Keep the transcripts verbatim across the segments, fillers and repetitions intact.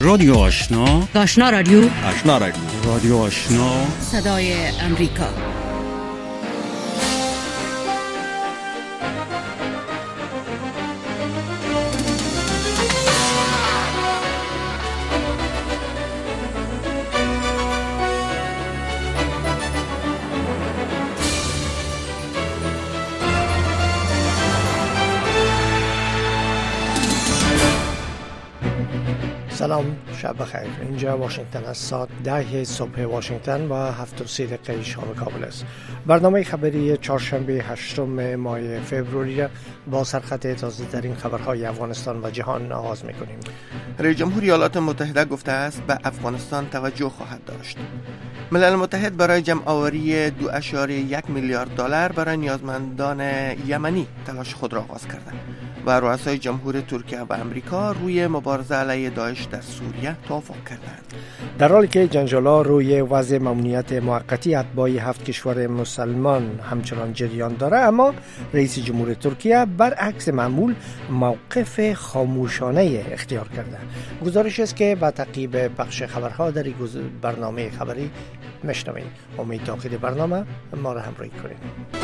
رادیو آشنا، آشنا رادیو، آشنا رادیو، رادیو آشنا، صدای امریکا. سلام، شب بخیر. اینجا واشنگتن است. ساعت ده صبح واشنگتن و هفت و سی دقیقه شام کابل است. برنامه خبری چهارشنبه هشتم ماه فوریه را با سرخط تازه ترین خبرهای افغانستان و جهان آغاز می‌کنیم. رئیس جمهور ایالات متحده گفته است به افغانستان توجه خواهد داشت. ملل متحد برای جمع آوری دو اشاره یک میلیارد دلار برای نیازمندان یمنی تلاش خود را آغاز کرده و رؤسای جمهور ترکیه و امریکا روی مبارزه علیه داعش در سوریه توافق کردند. در حالی که جنجالا روی وضع ممنوعیت موقتی اتباع هفت کشور مسلمان همچنان جریان داره، اما رئیس جمهور ترکیه برعکس معمول موقف خاموشانه اختیار کرده. گزارش است که با تعقیب پخش خبرها در برنامه خبری میشنوید. امید تا آخر برنامه ما را همراهی کنید.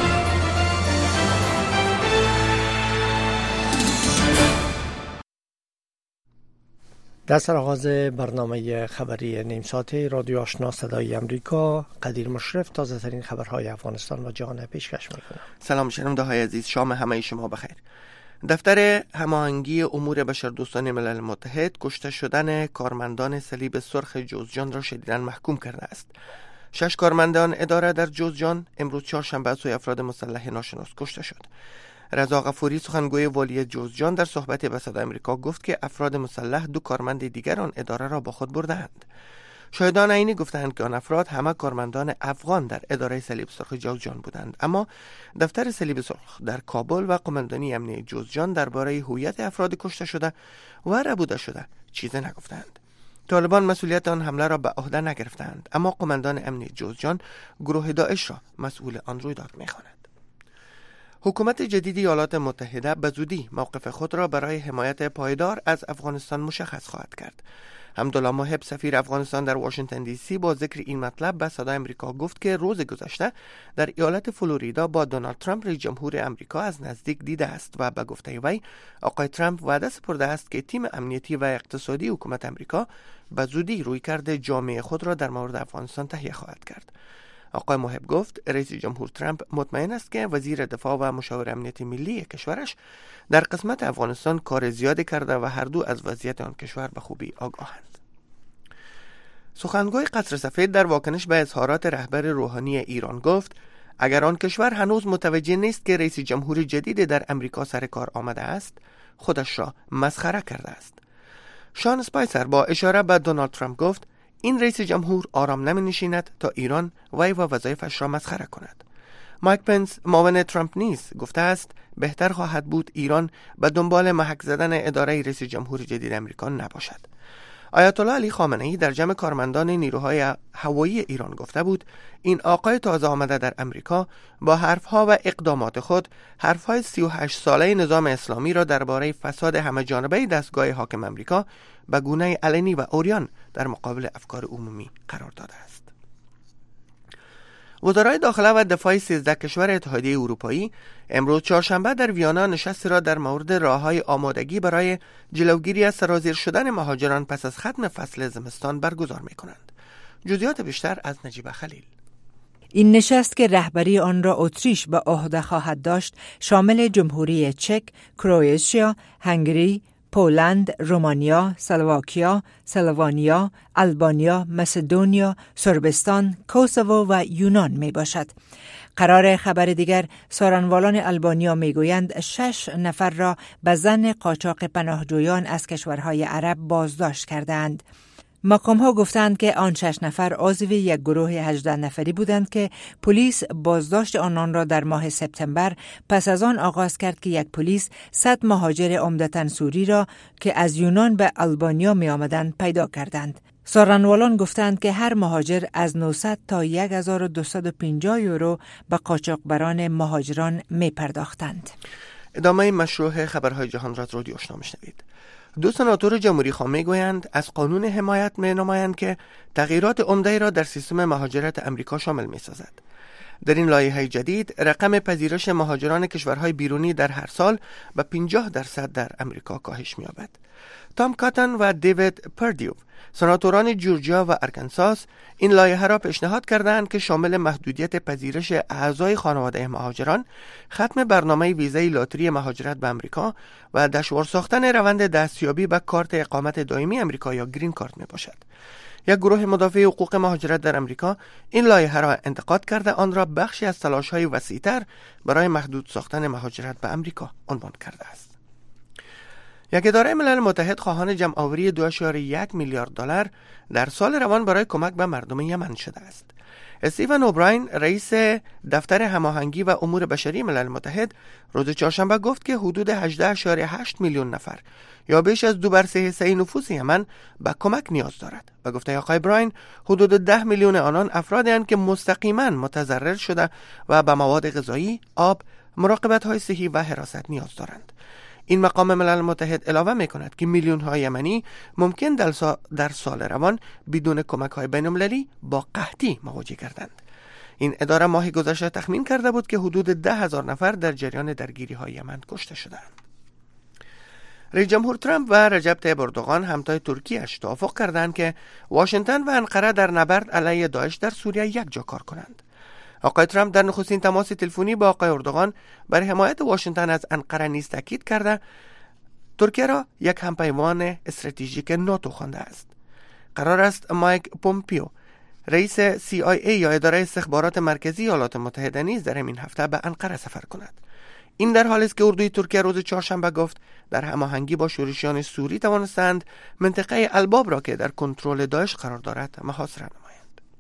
در سر آغاز برنامه خبری نیم ساعته رادیو آشنا صدای امریکا، قدیر مشرف تازه ترین خبرهای افغانستان و جهان پیشکش میکنم. سلام شنونده های عزیز، شام همه شما بخیر. دفتر هماهنگی امور بشردوستان ملل متحد کشته شدن کارمندان صلیب سرخ جوزجان را شدیداً محکوم کرده است. شش کارمندان اداره در جوزجان امروز چهارشنبه از سوی افراد مسلح ناشناس کشته شد. رضا غفوری سخنگوی والی جوزجان در صحبت با صدای آمریکا گفت که افراد مسلح دو کارمند دیگر آن اداره را با خود بردند. شاهدان عینی گفتند که آن افراد همه کارمندان افغان در اداره صلیب سرخ جوزجان بودند، اما دفتر صلیب سرخ در کابل و قماندانی امنیتی جوزجان درباره هویت افراد کشته شده و ربوده شده چیزی نگفتند. طالبان مسئولیت آن حمله را به عهده نگرفتند، اما قماندان امنیتی جوزجان گروه داعش را مسئول آن رویداد می‌خواند. حکومت جدید ایالات متحده به زودی موقف خود را برای حمایت پایدار از افغانستان مشخص خواهد کرد. حمدالله محب سفیر افغانستان در واشنگتن دی سی با ذکر این مطلب به صدای آمریکا گفت که روز گذشته در ایالت فلوریدا با دونالد ترامپ رئیس جمهور آمریکا از نزدیک دیده است و به گفته وی آقای ترامپ وعده سپرده است که تیم امنیتی و اقتصادی حکومت آمریکا به زودی رویکرد جامع خود را در مورد افغانستان تهیه خواهد کرد. آقای محب گفت رئیس جمهور ترامپ مطمئن است که وزیر دفاع و مشاور امنیتی ملی کشورش در قسمت افغانستان کار زیادی کرده و هر دو از وضعیت آن کشور به خوبی آگاهند. سخنگوی قصر سفید در واکنش به اظهارات رهبر روحانی ایران گفت اگر آن کشور هنوز متوجه نیست که رئیس جمهور جدید در امریکا سر کار آمده است، خودش را مسخره کرده است. شان اسپایسر با اشاره به دونالد ترامپ گفت این رئیس جمهور آرام نمی نشیند تا ایران وی و وظایفش را مسخره کند. مایک پنس معاون ترامپ نیز گفته است بهتر خواهد بود ایران به دنبال محک زدن اداره رئیس جمهور جدید امریکا نباشد. آیت الله علی خامنه‌ای در جمع کارمندان نیروهای هوایی ایران گفته بود این آقای تازه آمده در امریکا با حرفها و اقدامات خود حرفهای سی و هشت ساله نظام اسلامی را درباره فساد همه جانبه دستگاه حاکم امریکا به گونه علنی و عریان در مقابل افکار عمومی قرار داده است. وزرای داخله و دفاع سیزده کشور اتحادیه اروپایی امروز چهارشنبه در ویانا نشستی را در مورد راه‌های آمادگی برای جلوگیری از سرازیر شدن مهاجران پس از ختم فصل زمستان برگزار می‌کنند. جزئیات بیشتر از نجیبه خلیل. این نشست که رهبری آن را اتریش به عهده خواهد داشت شامل جمهوری چک، کرواتیا، هنگری، پولند، رومانیا، سلواکیا، سلوانیا، آلبانیا، مسدونیا، سربستان، کوسوو و یونان می باشد. قرار خبر دیگر سارنوالان آلبانیا می گویند شش نفر را به ظن قاچاق پناهجویان از کشورهای عرب بازداشت کردند. مقام ها گفتند که آن شش نفر عضو یک گروه هجده نفری بودند که پلیس بازداشت آنان را در ماه سپتامبر پس از آن آغاز کرد که یک پلیس صد مهاجر عمدتاً سوری را که از یونان به آلبانیا می آمدند پیدا کردند. سارنوالان گفتند که هر مهاجر از نهصد تا هزار و دویست و پنجاه یورو به قاچاقبران مهاجران می پرداختند. ادامه مشروع خبرهای جهان را از رادیو آشنا میشنوید. دو سناتور جمهوری خواه میگویند از قانون حمایت می‌نمایند که تغییرات عمده‌ای را در سیستم مهاجرت امریکا شامل می‌سازد. در این لایحه جدید رقم پذیرش مهاجران کشورهای بیرونی در هر سال به پنجاه درصد در امریکا کاهش می‌یابد. تام کاتن و دیوید پردیو، سناتوران جورجیا و ارکانساس، این لایحه را پیشنهاد کردند که شامل محدودیت پذیرش اعضای خانواده مهاجران، ختم برنامه ویزای لاتری مهاجرت به امریکا و دشوار ساختن روند دستیابی به کارت اقامت دائمی امریکا یا گرین کارت می باشد. یک گروه مدافع حقوق مهاجرت در امریکا این لایحه را انتقاد کرده آن را بخشی از تلاش‌های وسیع‌تر برای محدود ساختن مهاجرت به امریکا عنوان کرده است. یک اداره ملل متحد خواهان جمع‌آوری دو ممیز یک میلیارد دلار در سال روان برای کمک به مردم یمن شده است. استیون اوبراین، رئیس دفتر هماهنگی و امور بشری ملل متحد، روز چهارشنبه گفت که حدود هجده ممیز هشت میلیون نفر یا بیش از دو بر سه حصه نفوس یمن به کمک نیاز دارد. و گفته آقای براین، حدود ده میلیون آنان افرادی هستند که مستقیما متضرر شده و به مواد غذایی، آب، مراقبت‌های صحی و حراست نیاز دارند. این مقام ملل متحد علاوه می کند که میلیون های یمنی ممکن در, سا در سال روان بدون کمک های بین المللی با قحطی مواجه گردند. این اداره ماه گذشته تخمین کرده بود که حدود ده هزار نفر در جریان درگیری های یمن کشته شدند. رئیس جمهور ترامپ و رجب طیب اردوغان همتای ترکیه‌اش توافق کردند که واشنگتن و انقره در نبرد علیه داعش در سوریه یک جا کار کنند. آقای ترامپ در نخستین تماس تلفنی با آقای اردوغان برای حمایت واشنگتن از انقره نیز تاکید کرده ترکیه را یک همپیمان استراتژیک ناتو خوانده است. قرار است مایک پومپیو، رئیس سی آی ای یا اداره استخبارات مرکزی ایالات متحده نیز در همین هفته به انقره سفر کند. این در حالی است که اردوی ترکیه روز چهارشنبه گفت در هماهنگی با شورشیان سوری توانستند منطقه الباب را که در کنترل داعش قرار دارد محاصره نمایند.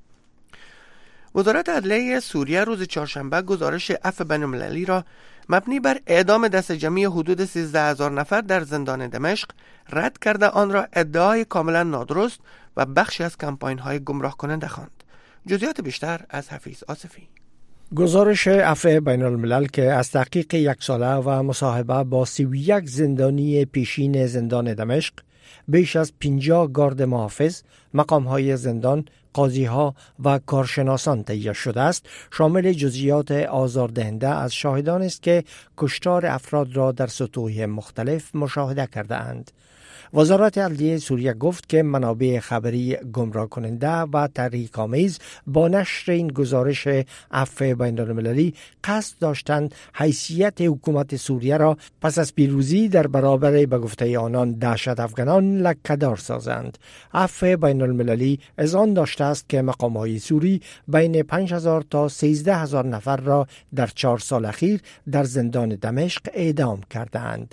وزارت عدلیه سوریه روز چهارشنبه گزارش عفو بین‌المللی را مبنی بر اعدام دست جمعی حدود سیزده هزار نفر در زندان دمشق رد کرده آن را ادعای کاملا نادرست و بخشی از کمپاین‌های گمراه کننده خواند. جزئیات بیشتر از حفیظ آصفی. گزارش عفو بین الملل که از تحقیق یک ساله و مصاحبه با سی و یک زندانی پیشین زندان دمشق، بیش از پنجاه گارد محافظ، مقام‌های زندان، قاضی‌ها و کارشناسان تهیه شده است، شامل جزئیات آزاردهنده از شاهدان است که کشتار افراد را در سطوح مختلف مشاهده کرده اند. وزارت عدلیه سوریه گفت که منابع خبری گمراه کننده و تحریک‌آمیز با نشر این گزارش عفو بین‌المللی قصد داشتند حیثیت حکومت سوریه را پس از پیروزی در برابر به گفته آنان دهشت افغانان لکه‌دار سازند. عفو بین‌المللی از آن داشته است که مقام‌های سوری بین پنج هزار تا سیزده هزار نفر را در چهار سال اخیر در زندان دمشق اعدام کردند.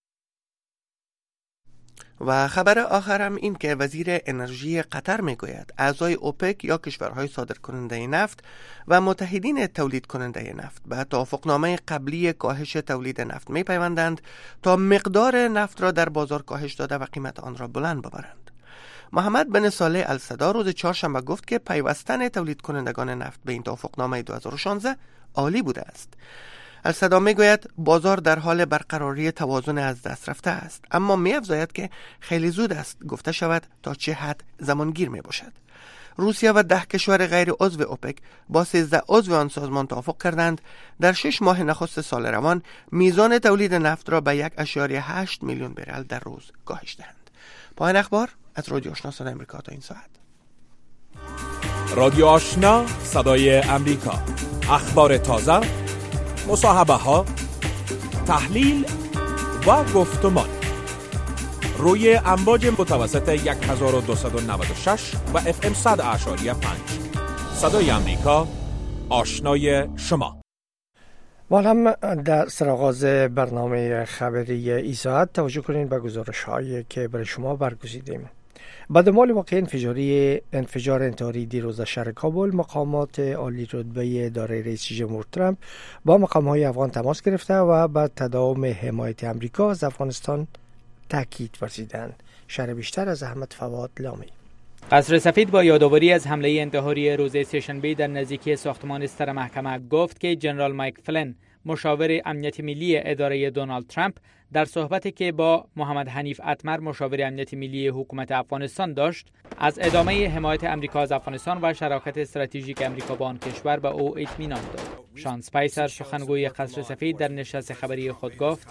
و خبر آخرم این که وزیر انرژی قطر میگوید اعضای اوپک یا کشورهای صادر کننده نفت و متحدین تولید کننده نفت به توافقنامه قبلی کاهش تولید نفت میپیوندند تا مقدار نفت را در بازار کاهش داده و قیمت آن را بلند ببرند. محمد بن صالح الصدا روز چهارشنبه گفت که پیوستن تولید کنندگان نفت به این توافقنامه دو هزار و شانزده عالی بوده است. الصدا میگوید بازار در حال برقراری توازن از دست رفته است، اما می‌افزاید که خیلی زود است گفته شود تا چه حد زمانگیر می باشد. روسیه و ده کشور غیر عضو اوپک با سیزده عضو آن سازمان توافق کردند در شش ماه نخست سال روان میزان تولید نفت را به یک ممیز هشت میلیون برل در روز کاهش دهند. پایان اخبار از رادیو آشنا صدای امریکا تا این ساعت. رادیو آشنا صدای امریکا، اخبار تازه، مصاحبه ها، تحلیل و گفتمان روی امواج متوسط یک هزار و دویست و نود و شش و اف ام صد اعشاری پنج. صدای امریکا، آشنای شما. ما هم در سرآغاز برنامه خبری این ساعت توجه کنید به گزارش هایی که برای شما برگزیدیم. بعد مال واقع انفجاری انفجار انتحاری دیروز در شهر کابل، مقامات عالی رتبه اداره رئیس جمهور ترامپ با مقام‌های افغان تماس گرفته و به تداوم حمایت امریکا از افغانستان تاکید ورزیدند. شرح بیشتر از احمد فواد لامی. قصر سفید با یادآوری از حمله انتحاری روز سه‌شنبه در نزدیکی ساختمان ستر محکمه گفت که جنرال مایک فلن، مشاور امنیت ملی اداره دونالد ترامپ، در صحبتی که با محمد حنیف اتمر مشاور امنیت ملی حکومت افغانستان داشت، از ادامه حمایت امریکا از افغانستان و شراکت استراتژیک امریکا با آن کشور به او اطمینان داد. شان اسپایسر سخنگوی قصر سفید در نشست خبری خود گفت: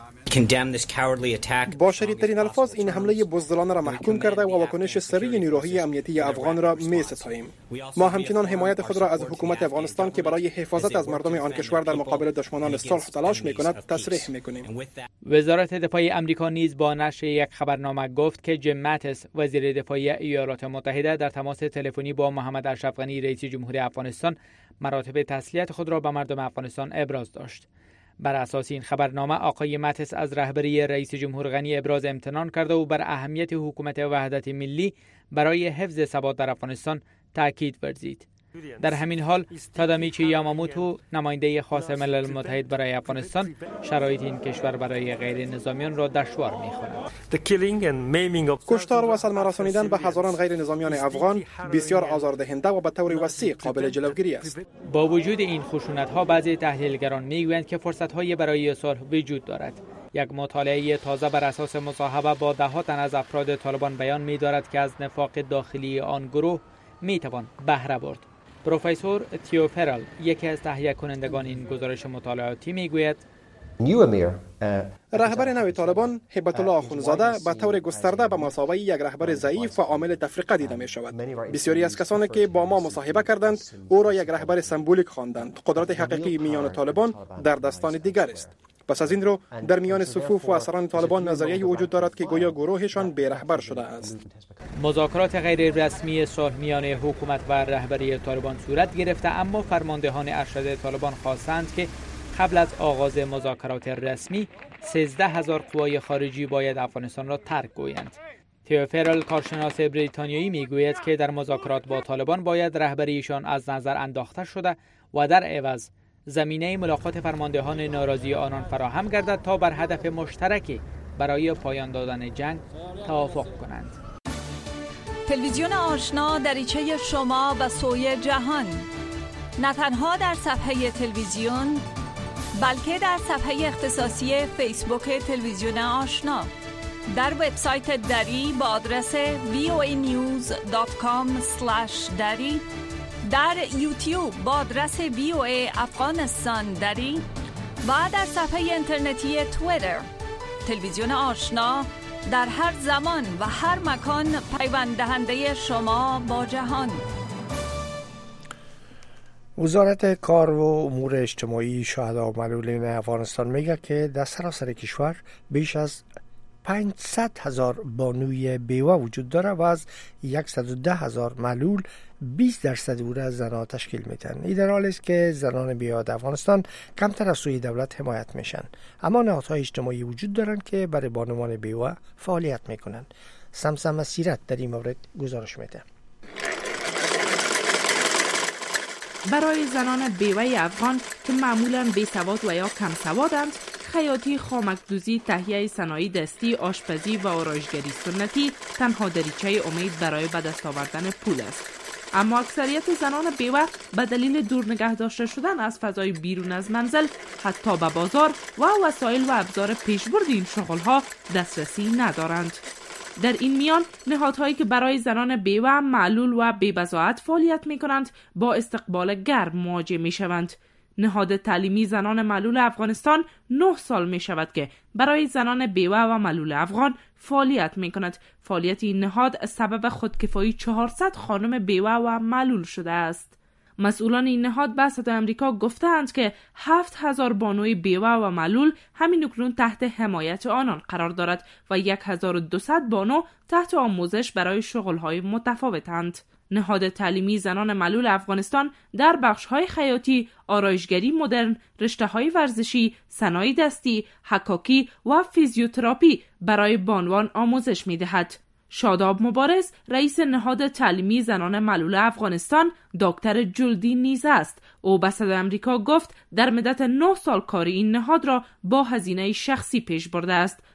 با شدیدترین الفاظ این حمله بزدلانه را محکوم کرده و واکنش سریع نیروهای امنیتی افغان را می‌ستاییم. ما همچنان حمایت خود را از حکومت افغانستان که برای حفاظت از مردم آن کشور در مقابل دشمنان صلح تلاش می‌کند تصریح می‌کنیم. وزارت دفاع آمریکا نیز با نشر یک خبرنامه گفت که جیم ماتیس وزیر دفاع ایالات متحده در تماس تلفنی با محمد اشرف غنی رئیس جمهوری افغانستان مراتب تسلیت خود را به مردم افغانستان ابراز داشت. بر اساس این خبرنامه آقای ماتیس از رهبری رئیس جمهور غنی ابراز امتنان کرده و بر اهمیت حکومت وحدت ملی برای حفظ ثبات در افغانستان تاکید ورزید. در همین حال تادامیچی یاماموتو نماینده خاص ملل متحد برای افغانستان شرایط این کشور برای غیر نظامیان را دشوار می‌خواند. کشتار و صدمه رسانیدن به هزاران غیر نظامیان افغان بسیار آزاردهنده و به طور وسیع قابل جلوگیری است. با وجود این خشونت‌ها بعضی تحلیلگران می‌گویند که فرصت‌های برای صلح وجود دارد. یک مطالعه تازه بر اساس مصاحبه با ده تن از افراد طالبان بیان می‌دارد که از نفاق داخلی آن گروه می‌توان بهره برد. پروفسور تیو فرل، یکی از تهیه کنندگان این گزارش مطالعاتی، میگوید رهبر نوی طالبان هیبت الله آخوندزاده به طور گسترده به مثابه یک رهبر ضعیف و عامل تفرقه دیده می شود. بسیاری از کسانی که با ما مصاحبه کردند او را یک رهبر سمبولیک خواندند. قدرت حقیقی میان طالبان در دستان دیگر است. پس از این رو در میان صفوف و اسران طالبان نظریه وجود دارد که گویا گروهشان بی رهبر شده است. مذاکرات غیر رسمی صلح میان حکومت و رهبری طالبان صورت گرفته، اما فرماندهان ارشد طالبان خواستند که قبل از آغاز مذاکرات رسمی سیزده هزار قوای خارجی باید افغانستان را ترک گویند. تیو فرل، کارشناس بریتانیایی، میگوید که در مذاکرات با طالبان باید رهبریشان از نظر انداخته شده و در عوض زمینه ملاقات فرماندهان ناراضی آنان فراهم گردد تا بر هدف مشترکی برای پایان دادن جنگ توافق کنند. تلویزیون آشنا دریچه شما و سوی جهان، نه تنها در صفحه تلویزیون بلکه در صفحه اختصاصی فیسبوک تلویزیون آشنا، در وبسایت دری با آدرس وی او ای نیوز دات کام اسلش دری، در یوتیوب با آدرس وی او ای افغانستان دری و در صفحه اینترنتی توییتر. تلویزیون آشنا در هر زمان و هر مکان پیوند دهنده شما با جهان. وزارت کار و امور اجتماعی شهدا و معلولین افغانستان میگه که در سراسر کشور بیش از پانصد هزار بانوی بیوه وجود داره و از صد و ده هزار معلول بیست درصد او را زنان تشکیل میدن. این در حالی است که زنان بیوه در افغانستان کمتر از سوی دولت حمایت میشن، اما نهادهای اجتماعی وجود دارند که برای بانوان بیوه فعالیت میکنن. سمسم مسیرت در این مورد گزارش میده. برای زنان بیوه افغان که معمولاً بیسواد و یا کم سوادند، خیاطی، خامک‌دوزی، تهیه صنایع دستی، آشپزی و آرایشگری سنتی تنها دریچه امید برای به دست آوردن پول است. اما اکثریت زنان بیوه به دلیل دور نگه داشته شدن از فضای بیرون از منزل حتی به بازار و وسایل و ابزار پیشبرد این شغل‌ها دسترسی ندارند. در این میان نهادهایی که برای زنان بیوه، معلول و بی‌بضاعت فعالیت می‌کنند با استقبال گرم مواجه می‌شوند. نهاد تعلیمی زنان معلول افغانستان نه سال می شود که برای زنان بیوه و معلول افغان فعالیت می کند. فعالیت این نهاد سبب خودکفایی چهارصد خانم بیوه و معلول شده است. مسئولان این نهاد به صدای آمریکا گفتند که هفت هزار بانوی بیوه و معلول همین اکنون تحت حمایت آنان قرار دارد و هزار و دویست بانو تحت آموزش برای شغل‌های متفاوتند. نهاد تعلیمی زنان معلول افغانستان در بخش‌های خیاطی، آرایشگری مدرن، رشته‌های ورزشی، صنایع دستی، حکاکی و فیزیوتراپی برای بانوان آموزش می‌دهد. شاداب مبارز، رئیس نهاد تعلیمی زنان معلول افغانستان، دکتر جلدی نیز است. او به صدای آمریکا گفت در مدت نه سال کاری این نهاد را با هزینه شخصی پیش برده است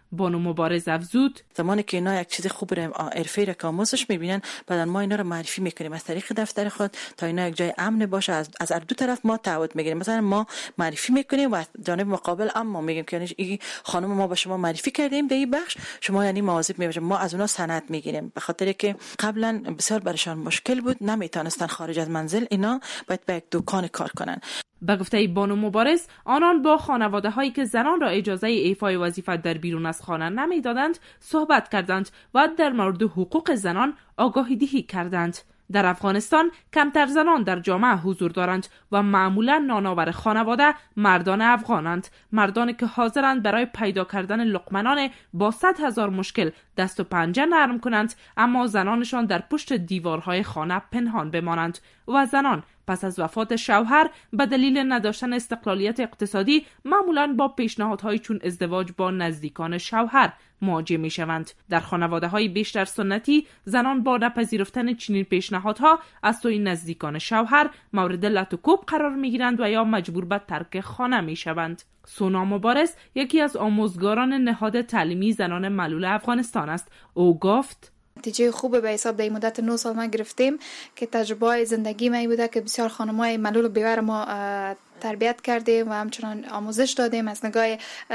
بانو مبارز افزود: زمانی که اینا یک چیز خوب رو حرفه‌ای را که آموزش می‌بینن، بعد ما اینا رو معرفی می‌کنیم از طریق دفتر خود تا اینا یک جای امن باشه. از از هر دو طرف ما تعهد می‌گیریم. مثلا ما معرفی می‌کنیم و جانب مقابل اما میگیم که این خانم ما با شما معرفی کردیم به این بخش، شما یعنی مواظب می‌باشید. ما از اونها سند می‌گیریم به خاطر که قبلا بسیار برشان مشکل بود، نمی‌تونستن خارج از منزل اینا باید به یک دکان کار کنن. به گفته بانو مبارز، آنان با خانواده هایی که زنان را اجازه ایفای وظیفه در بیرون از خانه نمیدادند صحبت کردند و در مورد حقوق زنان آگاهی دهی کردند. در افغانستان کمتر زنان در جامعه حضور دارند و معمولا نانآور خانواده مردان افغانند، مردانی که حاضرند برای پیدا کردن لقمه با صد هزار مشکل دست و پنجه نرم کنند، اما زنانشان در پشت دیوارهای خانه پنهان بمانند و زنان پس از وفات شوهر به دلیل نداشتن استقلالیت اقتصادی معمولاً با پیشنهادهای چون ازدواج با نزدیکان شوهر مواجه می شوند. در خانواده های بیشتر سنتی زنان با نپذیرفتن چنین پیشنهادها از سوی نزدیکان شوهر مورد لط و کوب قرار می گیرند و یا مجبور به ترک خانه می شوند. سونا مبارز یکی از آموزگاران نهاد تعلیمی زنان معلول افغانستان است. او گفت: نتیجه خوب به حساب در مدت نه سال ما گرفتیم که تجربه زندگی ما بوده که بسیار خانم‌های معلول و بیوه ما تربیت کردیم و همچنان آموزش دادیم از نگاه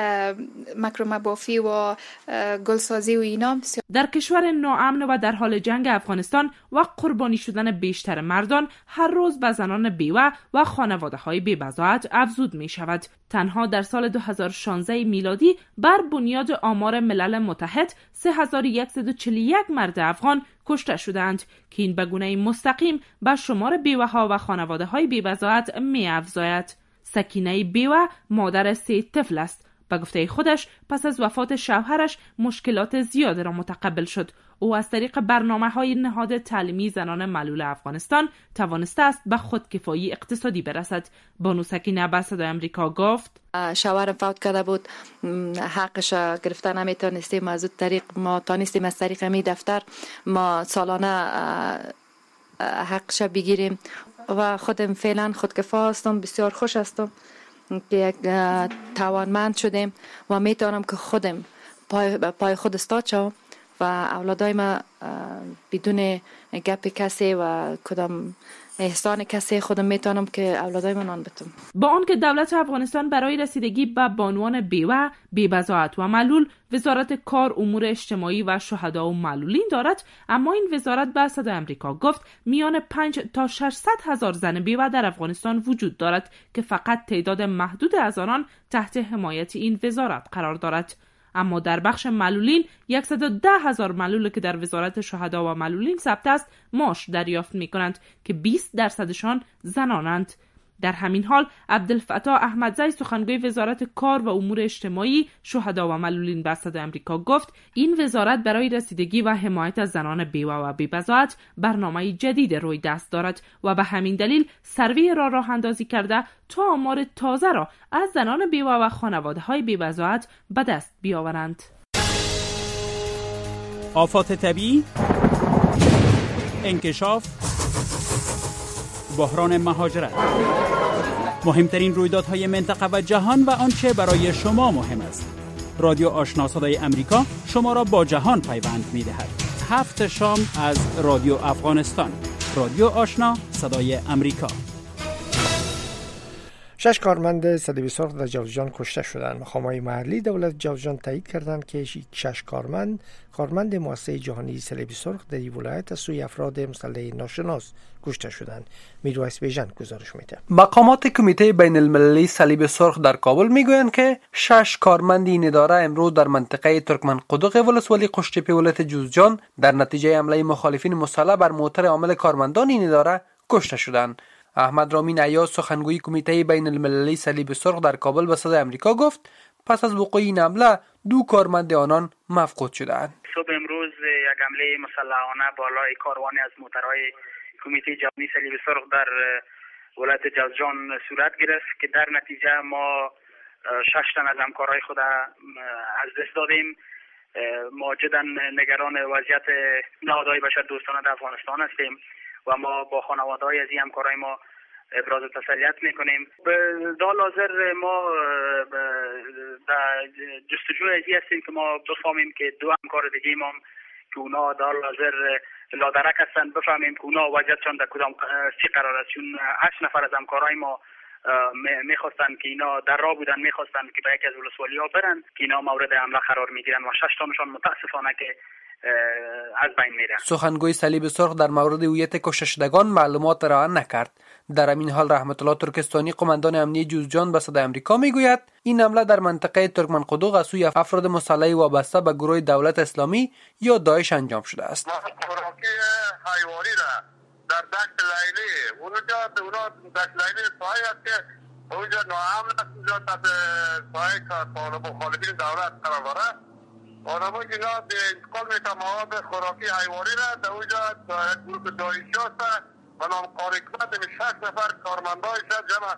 مکرمه بافی و گلسازی و اینا. در کشور ناامن و در حال جنگ افغانستان و قربانی شدن بیشتر مردان هر روز به زنان بیوه و خانواده های بی‌بضاعت افزود می شود. تنها در سال دو هزار و شانزده میلادی بر بنیاد آمار ملل متحد سه هزار و صد و چهل و یک مرد افغان کشته شدند که این به گونه مستقیم به شمار بیوه ها و خانواده های بی‌بضاعت می افزاید. سکینه بیوه مادر سه طفل است. به گفته خودش پس از وفات شوهرش مشکلات زیاد را متقبل شد. او از طریق برنامه‌های نهاد تعلیمی زنان معلول افغانستان توانسته است به خودکفایی اقتصادی برسد. بانو سکینه به صدای آمریکا گفت: شوهرم فوت کرده بود، حقش گرفته نمیتونستیم، از اون طریق ما تانستیم از طریق می دفتر ما سالانه حقش بگیریم و خودم فعلا خودکفا هستم. بسیار خوش هستم که یک توانمند شدیم و میتونم که خودم پای, پای خود استاد شم و اولادای ما بدون گپ کسی و کدام احسان کسی خودم میتونم که اولادای من نان بدم. با آنکه دولت افغانستان برای رسیدگی به بانوان بیوه، بی‌بضاعت و معلول وزارت کار، امور اجتماعی و شهدا و معلولین دارد، اما این وزارت به صدای آمریکا گفت میان پنج تا ششصد هزار زن بیوه در افغانستان وجود دارد که فقط تعداد محدود از آنان تحت حمایت این وزارت قرار دارد. اما در بخش معلولین صد و ده هزار معلول که در وزارت شهدا و معلولین ثبت است معاش دریافت می کنند که بیست درصدشان زنانند. در همین حال عبدالفتاح احمدزی سخنگوی وزارت کار و امور اجتماعی شهدا و معلولین به صدای آمریکا گفت این وزارت برای رسیدگی و حمایت از زنان بیوه و بی‌بضاعت برنامه جدید روی دست دارد و به همین دلیل سروی را راه اندازی کرده تا آمار تازه را از زنان بیوه و خانواده های بی‌بضاعت به دست بیاورند. آفات طبیعی، انکشاف، بحران مهاجرت، مهمترین رویدادهای منطقه و جهان و آنچه برای شما مهم است. رادیو آشنا صدای امریکا شما را با جهان پیوند می‌دهد. هفت شام از رادیو افغانستان. رادیو آشنا صدای امریکا. شش کارمند صلیب سرخ در جوزجان کشته شدند. مقام‌های محلی دولت جوزجان تایید کردند که شش کارمند کارمند مؤسسه جهانی صلیب سرخ در این ولایت از سوی افراد مسلح ناشناس کشته شدند. میرویس بیژن گزارش میده. مقامات کمیته بین المللی صلیب سرخ در کابل میگویند که شش کارمند این اداره امروز در منطقه ترکمن قدوق ولسوالی قشتیپی ولایت جوزجان در نتیجه حمله مخالفین مسلح بر موتر عامل کارمندان این اداره کشته شدند. احمد رامین عیاض سخنگوی کمیته بین المللی صلیب سرخ در کابل به صدای آمریکا گفت پس از وقوع این حمله دو کارمند آنان مفقود شدند. صبح امروز یک حمله مسلحانه بالای کاروانی از موترهای کمیته جهانی صلیب سرخ در ولایت جوزجان صورت گرفت که در نتیجه ما شش تن از همکارای خود از دست دادیم. ما جدا نگران وضعیت نهادهای بشر دوستانه در افغانستان هستیم و ما با خانواده‌های از این همکارای ما ابراز تسلیت میکنیم. به دال حاضر ما در جستجوی ازی هستیم که ما بفهمیم که دو همکار دیگه ما که اونا دال حاضر لادرک هستن، بفهمیم که اونا وضعیتشان در کدام سی قرار است. چون هشت نفر از همکارای ما میخواستن که اینا در راه بودن، میخواستن که به یکی از ولسوالی ها برن که اینا مورد حمله قرار میگیرن و شش تانشان متاسفانه که از بین میرن. سخنگوی صلیب سرخ در مورد هویت کشته شدگان معلومات ارائه نکرد. در همین حال رحمت الله ترکستانی قماندان امنیه جوزجان به صدای آمریکا میگوید این حمله در منطقه ترکمن قدوق از سوی افراد مسلح وابسته به گروه دولت اسلامی یا داعش انجام شده است. خوراکی حیوانی را در دشت لیلی اونجا اونا دشت لیلی سایه است که اونجا ناامن است، اونجا تحت سایه که مخالفین دولت قرار داره. آنها که اینا به انتقال میتن مواد خوراکی حیوانی را در اونجا گروه داعشی هست و نام قارکمت شش نفر کارمندایش جمع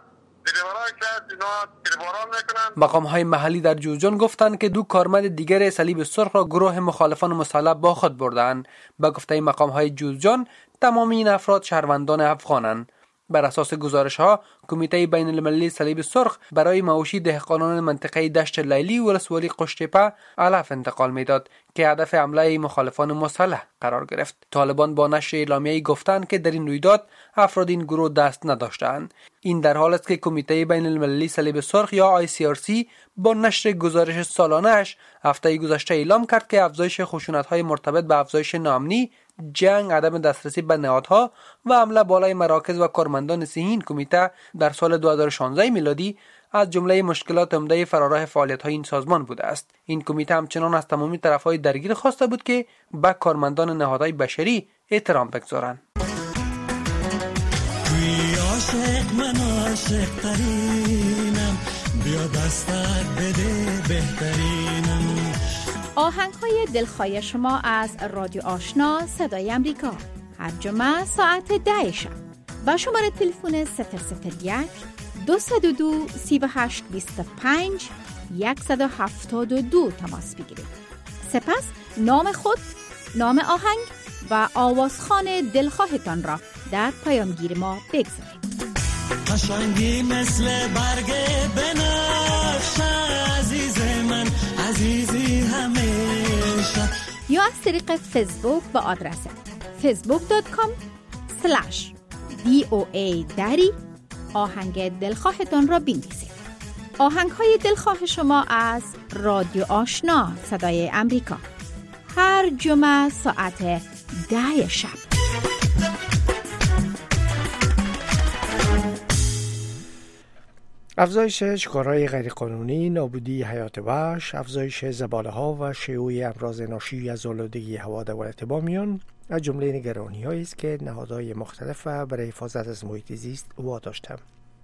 مقام های محلی در جوزجان گفتند که دو کارمند دیگر صلیب سرخ را گروه مخالفان مسلح با خود بردند. به گفته مقام های جوزجان تمام این افراد شهروندان افغانند. بر اساس گزارش ها کمیته بین المللی صلیب سرخ برای معاشی دهقانان منطقه دشت لیلی ولسوالی قشتپه علف انتقال میداد که هدف حمله مخالفان مسلح قرار گرفت. طالبان با نشر اعلامیه‌ای گفتند که در این رویداد افراد این گروه دست نداشتند. این در حالی است که کمیته بین المللی صلیب سرخ یا آی سی آر سی با نشر گزارش سالانه‌اش هفته گذشته اعلام کرد که افزایش خشونت‌های مرتبط به افزایش ناامنی، جنگ، عدم دسترسی به نهادها و حمله بالای مراکز و کارمندان صحیح کمیته در سال دو هزار و شانزده میلادی از جمله مشکلات عمده فراراه فعالیت‌های این سازمان بوده است. این کمیته همچنان از تمامی طرف‌های درگیر خواسته بود که به کارمندان نهادهای بشری احترام بگذارند. عاشق من عاشق ترینم، بیا دستک بده بهترینم. آهنگ‌های دلخواه شما از رادیو آشنا صدای امریکا هر جمعه ساعت ده شب با شماره تلفن صفر صفر یک دو صفر دو سی و هشت بیست و پنج صد و هفتاد و دو تماس بگیرید. سپس نام خود، نام آهنگ و آوازخوان دلخواهتان را در پیامگیر ما بگذارید. قشنگی مثل برگ بنفش عزیز من، عزیزی همیشه. یا از طریق فیسبوک با آدرس فیسبوک دات کام اسلش دی او ای دری آهنگ دلخواهتان را بنویسید. آهنگ های دلخواه شما از رادیو آشنا صدای امریکا هر جمعه ساعت ده شب. افزایش شکارهای غیرقانونی، نابودی حیات وحش، افزایش زباله‌ها و شیوع امراض ناشی از آلودگی هوا در ولایت بامیان از جمله نگرانی‌هایی است که نهادهای مختلف برای حفاظت از محیط زیست واداشتند.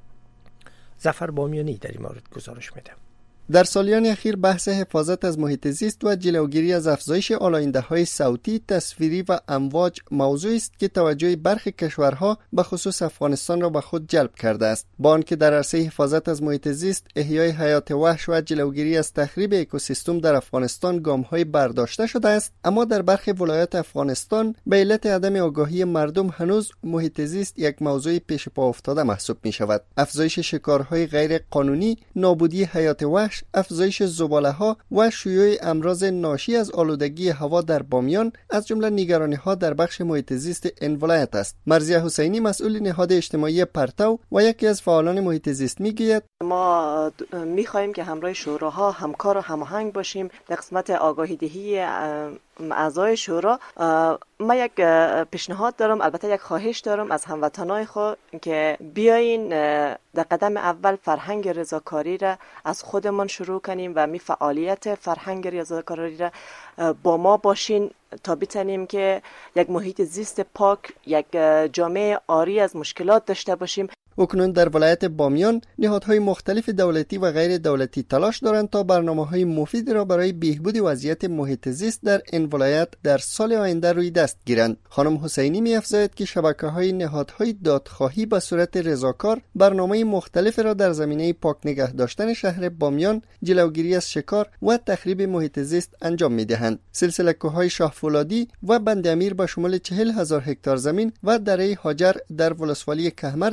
ظفر بامیانی در این مورد گزارش می‌دهد. در سالیان اخیر بحث حفاظت از محیط زیست و جلوگیری از افزایش آلاینده‌های صوتی، تصویری و امواج موضوعی است که توجه برخی کشورها به خصوص افغانستان را به خود جلب کرده است. با آنکه در عرصه حفاظت از محیط زیست، احیای حیات وحش و جلوگیری از تخریب اکوسیستم در افغانستان گام‌های برداشته شده است، اما در برخی ولایات افغانستان به علت عدم آگاهی مردم هنوز محیط زیست یک موضوع پیش پا افتاده محسوب می‌شود. افزایش شکارهای غیر قانونی، نابودی حیات وحش، افزایش زباله‌ها و شیوع امراض ناشی از آلودگی هوا در بامیان از جمله نگرانی‌ها در بخش محیط زیست این ولایت است. مرضیه حسینی مسئول نهاد اجتماعی پرتو و یکی از فعالان محیط زیست میگوید ما می‌خواهیم که همراه شوراها همکار و هماهنگ باشیم در قسمت آگاهی دهی اعضای شورا. ما یک پیشنهاد دارم، البته یک خواهش دارم از هموطنای خود که بیاین در قدم اول فرهنگ رضاکاری را از خودمان شروع کنیم و می فعالیت فرهنگ رضاکاری را با ما باشین تا بتونیم که یک محیط زیست پاک، یک جامعه عاری از مشکلات داشته باشیم. اکنون در ولایت بامیان نهادهای مختلف دولتی و غیر دولتی تلاش دارند تا برنامه‌های مفید را برای بهبود وضعیت محیط زیست در این ولایت در سال آینده روی دست گیرند. خانم حسینی می‌افزاید که شبکه‌های نهادهای دادخواهی به صورت رضاکار برنامه مختلف را در زمینه پاک نگه داشتن شهر بامیان، جلوگیری از شکار و تخریب محیط زیست انجام می‌دهند. سلسله کوههای شاه فولادی و بند امیر به شمول چهل هزار هکتار زمین و دره هاجر در ولسوالی کهمرد بامیان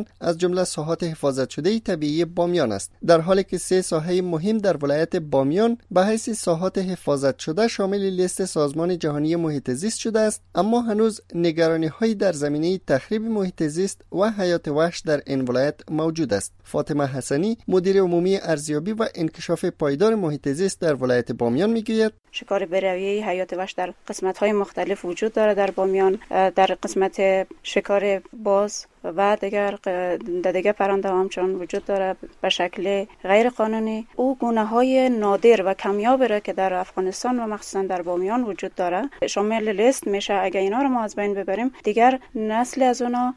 بامیان از جمله ساحات حفاظت شده طبیعی بامیان است، در حالی که سه ساحه مهم در ولایت بامیان به حیث ساحات حفاظت شده شامل لیست سازمان جهانی محیط زیست شده است، اما هنوز نگرانی‌هایی در زمینه تخریب محیط زیست و حیات وحش در این ولایت موجود است. فاطمه حسنی، مدیر عمومی ارزیابی و انکشاف پایدار محیط زیست در ولایت بامیان میگوید: شکار برویه حیات وحش در قسمت‌های مختلف وجود دارد در بامیان، در قسمت شکار باز و دیگر دیگر پرنده ها همچنان وجود دارد به شکل غیر قانونی. او گونه های نادر و کمیاب را که در افغانستان و مخصوصا در بامیان وجود دارد شامل لیست میشه. اگر اینا رو ما از بین ببریم دیگر نسل از اونا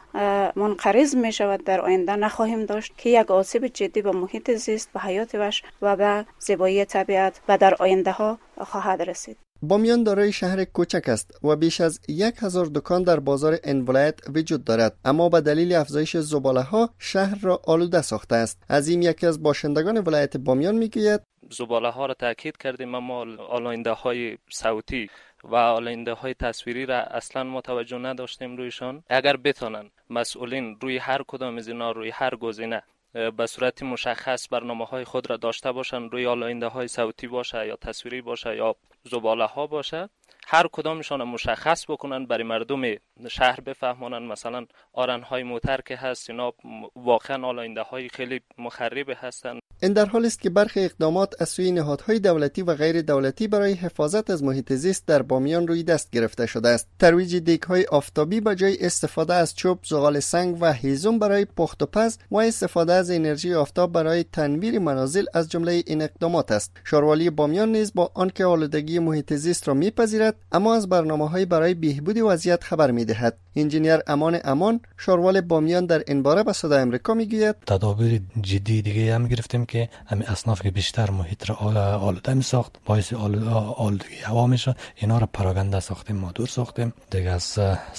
منقرض میشود، در آینده نخواهیم داشت که یک آسیب جدی به محیط زیست، به حیات وحش و به زیبایی طبیعت و در آینده ها خواهد رسید. بامیان دارای شهر کوچک است و بیش از یک هزار دکان در بازار این ولایت وجود دارد، اما به دلیل افزایش زباله ها شهر را آلوده ساخته است. عظیم یکی از باشندگان ولایت بامیان میگوید: زباله ها را تاکید کردیم، اما آلاینده های صوتی و آلاینده های تصویری را اصلا متوجه نداشتیم رویشان. اگر بتونن مسئولین روی هر کدام از اینا، روی هر گزینه به صورت مشخص برنامه های خود را داشته باشن، روی آلاینده های صوتی باشه یا تصویری باشه یا زباله ها باشه، هر کدامشان مشخص بکنن برای مردم شهر بفهمونن مثلا آرن های موتر که هست اینا واقعا آلاینده های خیلی مخرب هستن. این در حال است که برخی اقدامات از سوی نهادهای دولتی و غیر دولتی برای حفاظت از محیط زیست در بامیان روی دست گرفته شده است. ترویج دیگ‌های آفتابی به جای استفاده از چوب، زغال سنگ و هیزم برای پخت و پز و استفاده از انرژی آفتاب برای تنویر منازل از جمله این اقدامات است. شاروالی بامیان نیز با آنکه آلودگی محیط زیست را می‌پذیرد، اما از برنامه‌های برای بهبود وضعیت خبر می‌دهد. انجینیر امان امان، شاروال بامیان، در این باره به صدای آمریکا میگوید: تدابیر جدی دیگه هم گرفتیم که همین اصناف که بیشتر محیط را آلوده می ساخت، باعث آلودگی هوا میشه، اینا را پراگنده ساختیم، مادور ساختیم. دیگه از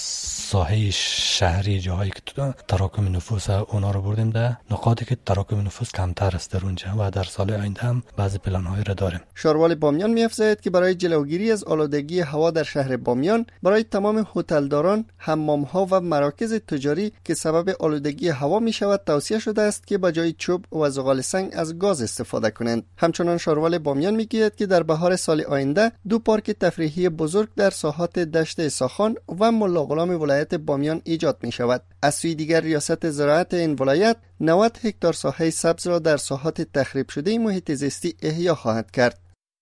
ساحه شهری جاهایی که تراکم نفوس اونا رو بردیم ده نقاطی که تراکم نفوس کمتر است در اونجا و در سال آینده هم بعضی پلان‌هایی را داریم. شاروال بامیان می‌افزاید که برای جلوگیری از آلودگی هوا در شهر بامیان برای تمام هتلداران، حمام‌ها و مراکز تجاری که سبب آلودگی هوا می‌شود توصیه شده است که به جای چوب و زغال سنگ از گاز استفاده کنند. همچنان شاروال بامیان میگوید که در بهار سال آینده دو پارک تفریحی بزرگ در ساحات دشت اساخان و ملا غلام ولایت بامیان ایجاد می شود. از سوی دیگر ریاست زراعت این ولایت نود هکتار ساحه سبز را در ساحات تخریب شده محیط زیستی احیا خواهد کرد.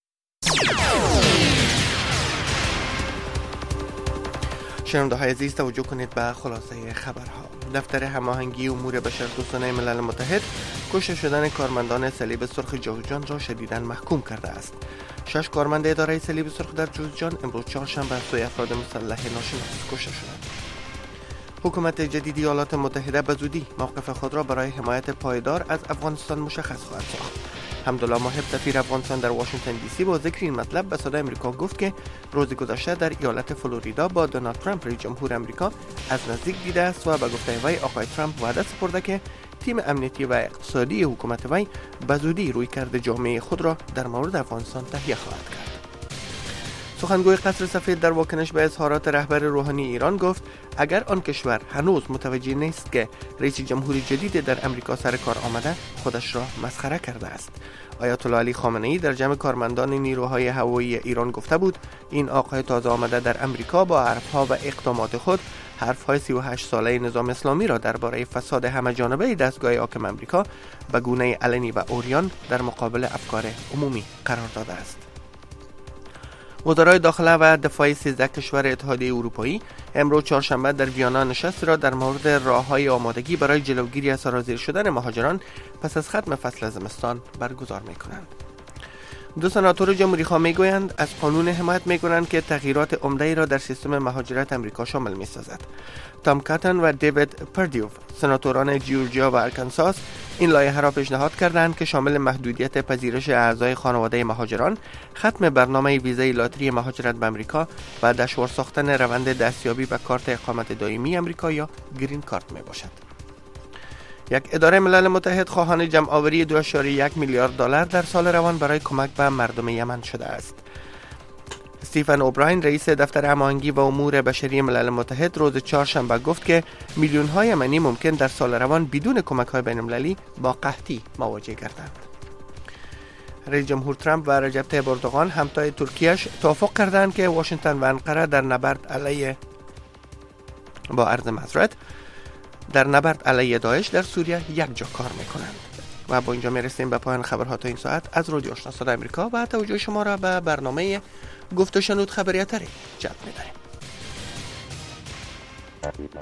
شنونده های عزیز توجه کنید به خلاصه خبرها. دفتر هماهنگی امور بشردوستانه ملل متحد کشته شدن کارمندان صلیب سرخ جوزجان را شدیداً محکوم کرده است. شش کارمند اداره صلیب سرخ در جوزجان امروز چهارشنبه از سوی افراد مسلح ناشناس کشته شدند. حکومت جدید ایالات متحده به زودی موقف خود را برای حمایت پایدار از افغانستان مشخص خواهد ساخت. حمدالله محب سفیر افغانستان در واشنگتن دی سی با ذکر این مطلب به صدای آمریکا گفت که روز گذشته در ایالت فلوریدا با دونالد ترامپ رئیس جمهور آمریکا از نزدیک دیده است و به گفته وی آقای ترامپ وعده سپرده که تیم امنیتی و اقتصادی حکومت وی به زودی رویکرد جامعه خود را در مورد افغانستان تهیه خواهد کرد. سخنگوی قصر سفید در واکنش به اظهارات رهبر روحانی ایران گفت اگر آن کشور هنوز متوجه نیست که رئیس جمهور جدید در امریکا سر کار آمده خودش را مسخره کرده است. آیت الله علی خامنه ای در جمع کارمندان نیروهای هوایی ایران گفته بود این آقای تازه آمده در امریکا با حرفها و اقدامات خود حرفهای سی و هشت ساله نظام اسلامی را درباره فساد همه جانبه دستگاه حاکم امریکا به گونه علنی و عریان در مقابل افکار عمومی قرار داده است. وزرای داخله و دفاع سیزده کشور اتحادیه اروپایی امروز چهارشنبه در ویانا نشست را در مورد راه‌های آمادگی برای جلوگیری از سرازیر شدن مهاجران پس از ختم فصل زمستان برگزار می‌کنند. دو سناتور جمهوری خواه میگویند از قانون حمایت میکنند که تغییرات عمده‌ای را در سیستم مهاجرت امریکا شامل می‌سازد. تام کاتن و دیوید پردیو، سناتوران جیورجیا و آرکانساس، این لایحه را پیشنهاد کردند که شامل محدودیت پذیرش اعضای خانواده مهاجران، ختم برنامه ویزای لاتری مهاجرت به امریکا و دشوار ساختن روند دستیابی به کارت اقامت دائمی امریکا یا گرین کارت میباشد. یک اداره ملل متحد خواهان جمع آوری دو و یک میلیارد دلار در سال روان برای کمک به مردم یمن شده است. استیفن اوبراین رئیس دفتر هماهنگی و امور بشری ملل متحد روز چهارشنبه گفت که میلیون های یمنی ممکن در سال روان بدون کمک های بین المللی با قحطی مواجه گردند. رئیس جمهور ترامپ و رجب طیب اردوغان همتای ترکیهش توافق کردند که واشنگتن و انقره در نبرد علیه با عرض معذرت در نبرد علیه داعش در سوریه یک جا کار میکنند. و با اینجا میرسیم به پایان خبرها تا این ساعت از رادیو آشنا صدای آمریکا و توجه شما را به برنامه گفت و شنود خبریاتری جلب می‌داریم.